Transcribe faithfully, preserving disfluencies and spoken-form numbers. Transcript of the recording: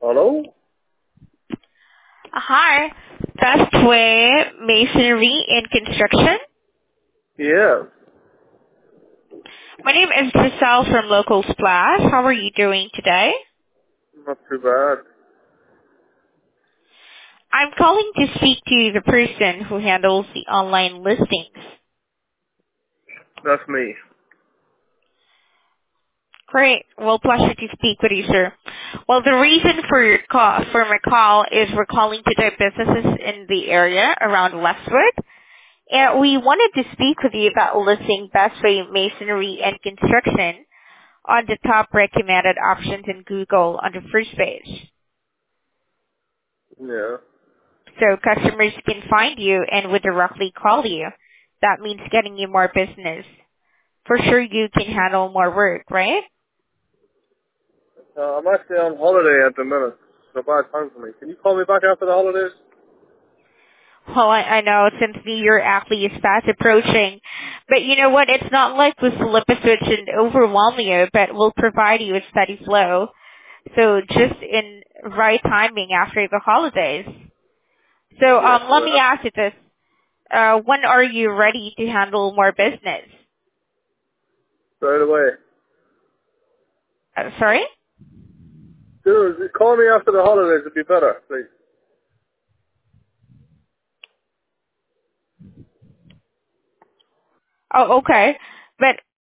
Hello? Hi, Bestway Masonry and Construction. Yes. My name is Giselle from Local Splash. How are you doing today? Not too bad. I'm calling to speak to the person who handles the online listings. That's me. Great. Well, pleasure to speak with you, sir. Well, the reason for your call, for my call is we're calling today businesses in the area around Westwood. And we wanted to speak with you about listing Bestway Masonry and Construction on the top recommended options in Google on the first page. Yeah. So customers can find you and would directly call you. That means getting you more business. For sure you can handle more work, right? Uh, I'm actually on holiday at the minute. It's a bad time for me. Can you call me back after the holidays? Well, I, I know since New Year actually is fast approaching. But you know what? It's not like we'll flip a switch and overwhelm you, but we'll provide you a steady flow. So just in right timing after the holidays. So Yeah. um, let me Uh, ask you this. Uh, when are you ready to handle more business? right away. Uh, sorry? Dude, call me after the holidays. It'd be better, please. Oh, okay. But